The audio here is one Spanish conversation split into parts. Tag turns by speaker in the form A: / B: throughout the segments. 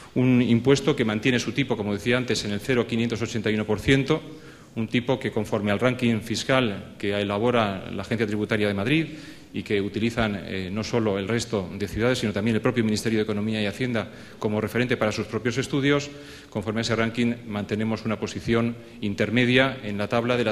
A: Un impuesto que mantiene su tipo, como decía antes, en el 0,581%, un tipo que, conforme al ranking fiscal que elabora la Agencia Tributaria de Madrid y que utilizan no solo el resto de ciudades, sino también el propio Ministerio de Economía y Hacienda como referente para sus propios estudios, conforme a ese ranking mantenemos una posición intermedia en la tabla de las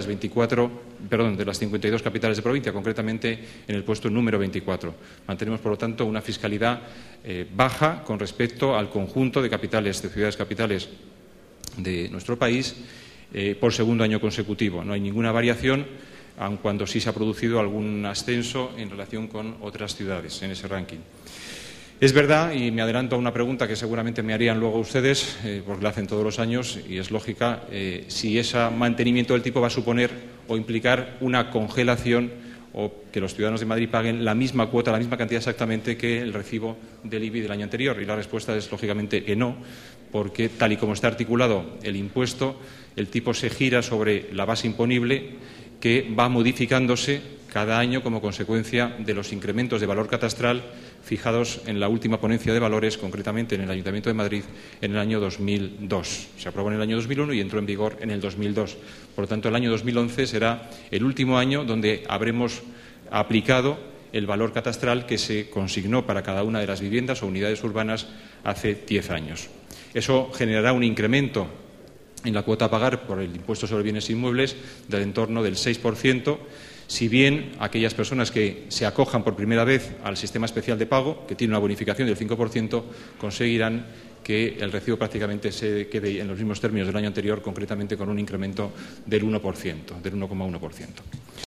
A: 52 capitales de provincia, concretamente en el puesto número 24. Mantenemos, por lo tanto, una fiscalidad baja con respecto al conjunto de capitales, de ciudades capitales de nuestro país, por segundo año consecutivo. No hay ninguna variación, aun cuando sí se ha producido algún ascenso en relación con otras ciudades en ese ranking. Es verdad, y me adelanto a una pregunta que seguramente me harían luego ustedes, porque la hacen todos los años y es lógica, si ese mantenimiento del tipo va a suponer o implicar una congelación o que los ciudadanos de Madrid paguen la misma cuota, la misma cantidad exactamente que el recibo del IBI del año anterior. Y la respuesta es, lógicamente, que no, porque tal y como está articulado el impuesto, el tipo se gira sobre la base imponible que va modificándose cada año como consecuencia de los incrementos de valor catastral fijados en la última ponencia de valores, concretamente en el Ayuntamiento de Madrid, en el año 2002. Se aprobó en el año 2001 y entró en vigor en el 2002. Por lo tanto, el año 2011 será el último año donde habremos aplicado el valor catastral que se consignó para cada una de las viviendas o unidades urbanas hace 10 años. Eso generará un incremento en la cuota a pagar por el impuesto sobre bienes inmuebles del entorno del 6%, si bien aquellas personas que se acojan por primera vez al sistema especial de pago, que tiene una bonificación del 5%, conseguirán que el recibo prácticamente se quede en los mismos términos del año anterior, concretamente con un incremento del 1%, del 1,1%.